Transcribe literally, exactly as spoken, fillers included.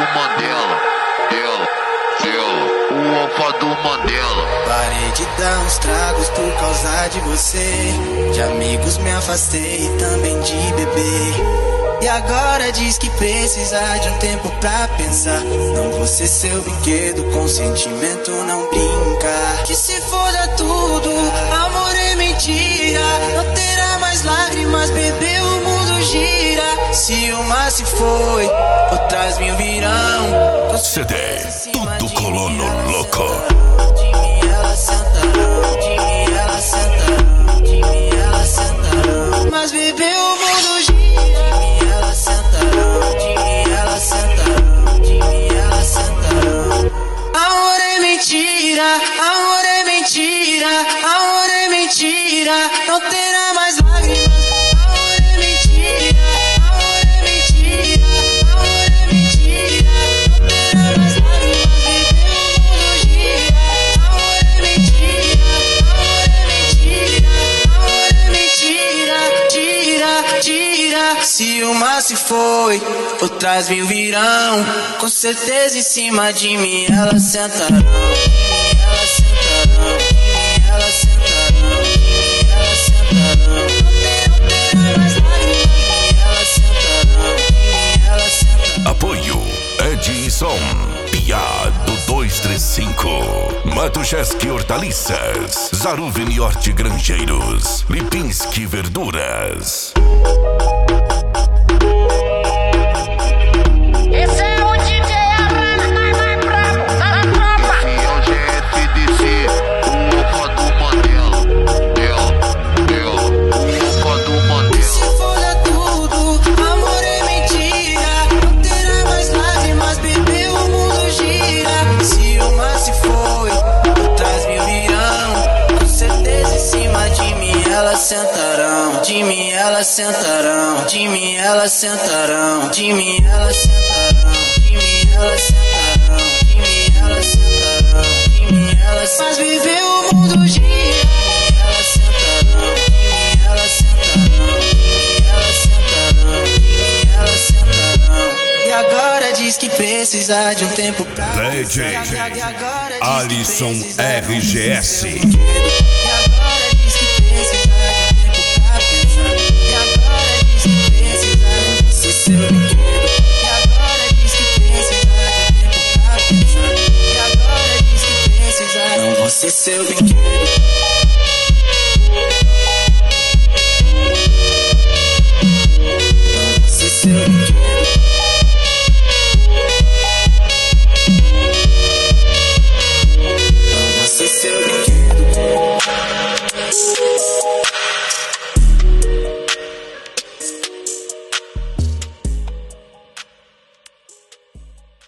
Mandela, dela, dela, o alfa do Mandela. Parei de dar uns tragos por causa de você. De amigos me afastei e também de beber. E agora diz que precisa de um tempo pra pensar. Não vou ser seu brinquedo, com sentimento não brinca. Que se foda tudo, amor é mentira. Não terá mais lágrimas, bebê, o mundo gira. Se uma se foi, outras mil virão. C D, tudo colono louco. De mim ela sentarão, de mim ela sentarão, de mim ela sentarão. Mas bebê, o mundo gira. Sentarão, de mim ela sentarão, de mim ela sentarão. Amor é mentira, amor é mentira, amor é mentira. Não terá mais lágrimas. Amor é mentira, amor é mentira, amor é mentira. Não terá mais lágrimas. Bebê, o mundo gira. Amor é mentira, amor é mentira, amor é mentira. Tira, tira. Se uma se foi, outras mil virão. Com certeza em cima de mim ela sentarão. Ela sentarão, ela sentarão, ela sentarão. Não terá mais lágrimas. Ela sentarão, ela sentarão. Apoio Edson Piado dois três cinco, Matuszewski Hortaliças, Zaruvini Horti Grangeiros, Lipinski Verduras. Esse é o D J Arana, mais mais brabo, tá na tropa. Esse é o G S D C, o alfa do Mandela, dela, dela, o alfa do Mandela. Se foda tudo, amor é mentira. Não terá mais lágrimas, bebê, o mundo gira. Se uma se foi, outras mil virão. Com certeza em cima de mim elas sentarão. De mim elas sentarão, de mim elas sentarão, de mim elas sentarão, de mim elas sentarão, de mim elas sentarão, de mim elas. Mas viver o mundo gira. Elas sentarão, de mim elas sentarão, de mim elas sentarão, de mim elas sentarão. E agora diz que precisa de um tempo pra D J pensar. E agora diz que Alisson precisa R G S. de um tempo. E agora diz que precisa de um tempo pra pensar. E agora diz que precisa de ser seu brinquedo. E agora diz que precisa de um tempo pra pensar. E agora diz que precisa, não vou ser seu brinquedo.